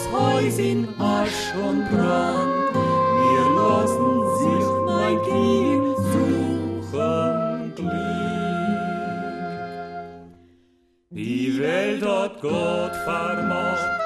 das Haus in Asch und Brand. Wir lassen sich, mein Kind, suchen Glück. Die Welt hat Gott vermacht,